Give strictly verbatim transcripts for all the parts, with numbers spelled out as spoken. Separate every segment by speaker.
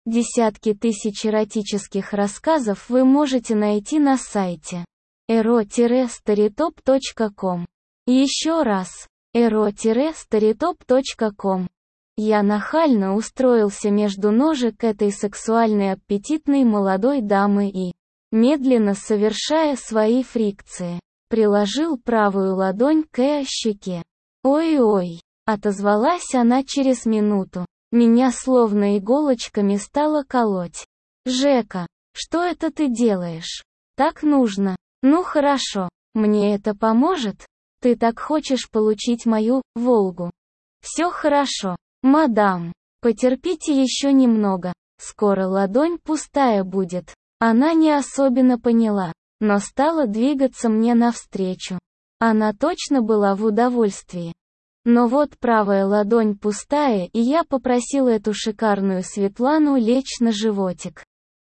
Speaker 1: Десятки тысяч эротических рассказов вы можете найти на сайте эро старитоп точка ком. Еще раз, эро старитоп точка ком. Я нахально устроился между ножек этой сексуальной аппетитной молодой дамы и, медленно совершая свои фрикции, приложил правую ладонь к ее щеке. «Ой-ой», — отозвалась она через минуту. Меня словно иголочками стало колоть. «Жека, что это ты делаешь? Так нужно. Ну хорошо, мне это поможет? Ты так хочешь получить мою «Волгу». Все хорошо, мадам. Потерпите еще немного. Скоро ладонь пустая будет». Она не особенно поняла, но стала двигаться мне навстречу. Она точно была в удовольствии. Но вот правая ладонь пустая, и я попросил эту шикарную Светлану лечь на животик.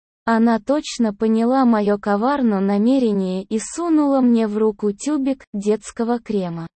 Speaker 1: Она точно поняла мое коварное намерение и сунула мне в руку тюбик детского крема.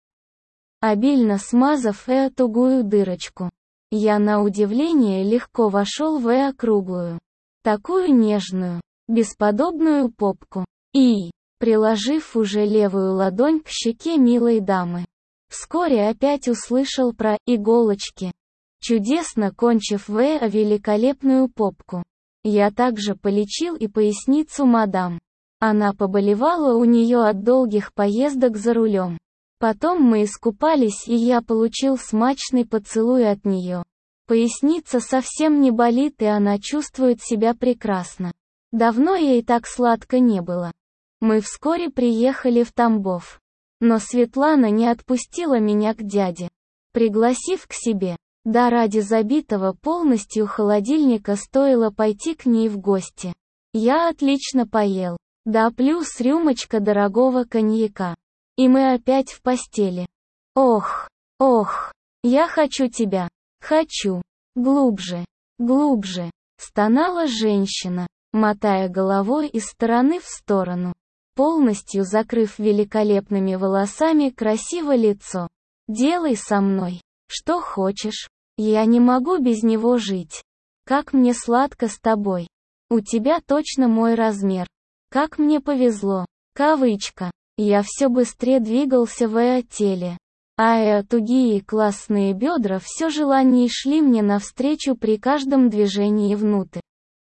Speaker 1: Обильно смазав эту тугую дырочку, я на удивление легко вошел в эту круглую, такую нежную, бесподобную попку. И, приложив уже левую ладонь к щеке милой дамы, вскоре опять услышал про иголочки. Чудесно кончив в великолепную попку, я также полечил и поясницу мадам. Она поболевала у нее от долгих поездок за рулем. Потом мы искупались, и я получил смачный поцелуй от нее. Поясница совсем не болит, и она чувствует себя прекрасно. Давно ей так сладко не было. Мы вскоре приехали в Тамбов. Но Светлана не отпустила меня к дяде, пригласив к себе. Да ради забитого полностью холодильника стоило пойти к ней в гости. Я отлично поел. Да плюс рюмочка дорогого коньяка. И мы опять в постели. Ох, ох, я хочу тебя. Хочу. Глубже, глубже. Стонала женщина, мотая головой из стороны в сторону, полностью закрыв великолепными волосами красивое лицо. «Делай со мной, что хочешь. Я не могу без него жить. Как мне сладко с тобой. У тебя точно мой размер. Как мне повезло». Кавычка. Я все быстрее двигался в ее теле. А ее тугие классные бедра все желаннее шли мне навстречу при каждом движении внутрь.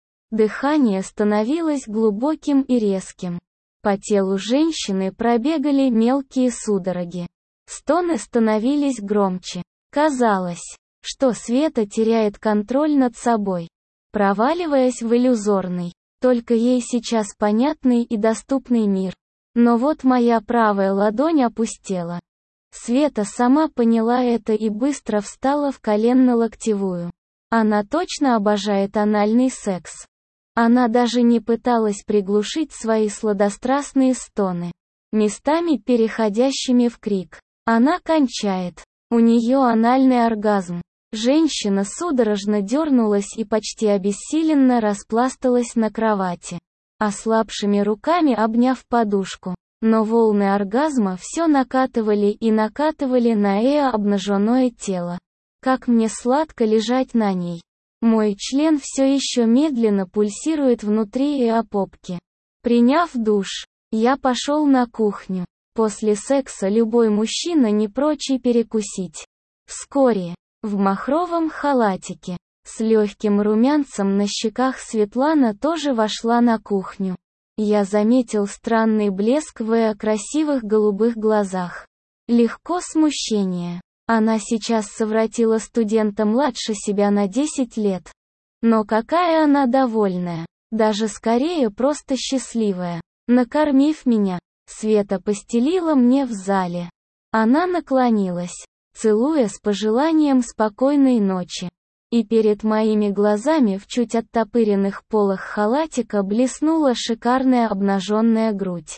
Speaker 1: Дыхание становилось глубоким и резким. По телу женщины пробегали мелкие судороги. Стоны становились громче. Казалось, что Света теряет контроль над собой, проваливаясь в иллюзорный, только ей сейчас понятный и доступный мир. Но вот моя правая ладонь опустела. Света сама поняла это и быстро встала в коленно-локтевую. Она точно обожает анальный секс. Она даже не пыталась приглушить свои сладострастные стоны, местами переходящими в крик. Она кончает. У нее анальный оргазм. Женщина судорожно дернулась и почти обессиленно распласталась на кровати, ослабшими руками обняв подушку. Но волны оргазма все накатывали и накатывали на ее обнаженное тело. Как мне сладко лежать на ней. Мой член все еще медленно пульсирует внутри ее попки. Приняв душ, я пошел на кухню. После секса любой мужчина не прочь и перекусить. Вскоре, в махровом халатике, с легким румянцем на щеках, Светлана тоже вошла на кухню. Я заметил странный блеск в ее красивых голубых глазах. Легко смущение. Она сейчас совратила студента младше себя на десять лет. Но какая она довольная. Даже скорее просто счастливая. Накормив меня, Света постелила мне в зале. Она наклонилась, целуя с пожеланием спокойной ночи. И перед моими глазами в чуть оттопыренных полах халатика блеснула шикарная обнаженная грудь.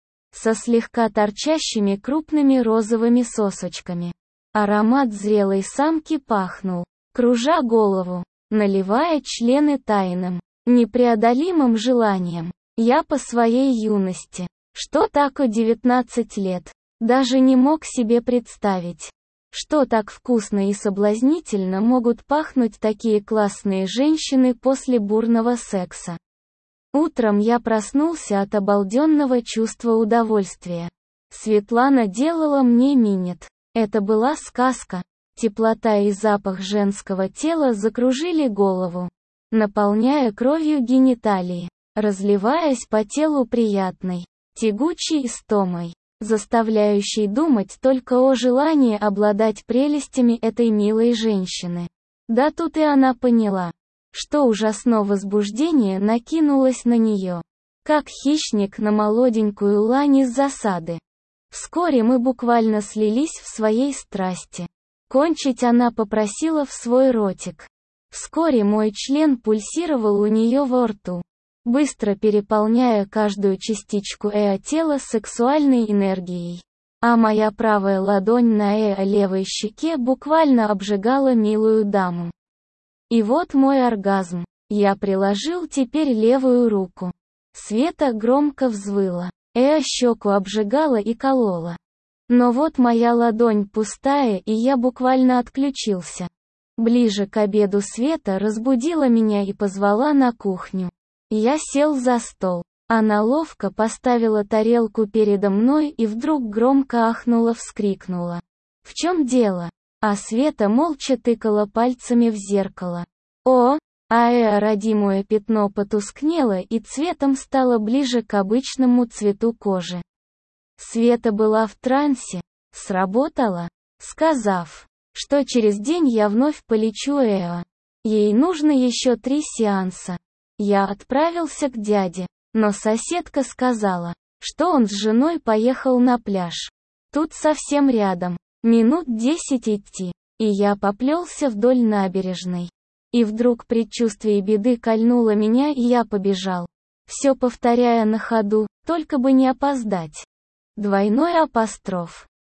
Speaker 1: Со слегка торчащими крупными розовыми сосочками. Аромат зрелой самки пахнул, кружа голову, наливая члены тайным, непреодолимым желанием. Я по своей юности, что такое девятнадцать лет, даже не мог себе представить, Что так вкусно и соблазнительно могут пахнуть такие классные женщины после бурного секса? Утром я проснулся от обалденного чувства удовольствия. Светлана делала мне минет. Это была сказка. Теплота и запах женского тела закружили голову, наполняя кровью гениталии, разливаясь по телу приятной, тягучей истомой, заставляющей думать только о желании обладать прелестями этой милой женщины. Да тут и она поняла, что ужасное возбуждение накинулось на нее, как хищник на молоденькую лань из засады. Вскоре мы буквально слились в своей страсти. Кончить она попросила в свой ротик. Вскоре мой член пульсировал у нее во рту, быстро переполняя каждую частичку эо тела сексуальной энергией. А моя правая ладонь на эо левой щеке буквально обжигала милую даму. И вот мой оргазм. Я приложил теперь левую руку. Света громко взвыла. Эо щеку обжигала и колола. Но вот моя ладонь пустая, и я буквально отключился. Ближе к обеду Света разбудила меня и позвала на кухню. Я сел за стол. Она ловко поставила тарелку передо мной и вдруг громко ахнула, вскрикнула. «В чем дело?» А Света молча тыкала пальцами в зеркало. О, а э родимое пятно потускнело и цветом стало ближе к обычному цвету кожи. Света была в трансе. Сработало. Сказав, что через день я вновь полечу эо. Ей нужно еще три сеанса. Я отправился к дяде, но соседка сказала, что он с женой поехал на пляж. Тут совсем рядом, минут десять идти, и я поплелся вдоль набережной. И вдруг предчувствие беды кольнуло меня, и я побежал, все повторяя на ходу, только бы не опоздать. Двойной апостроф.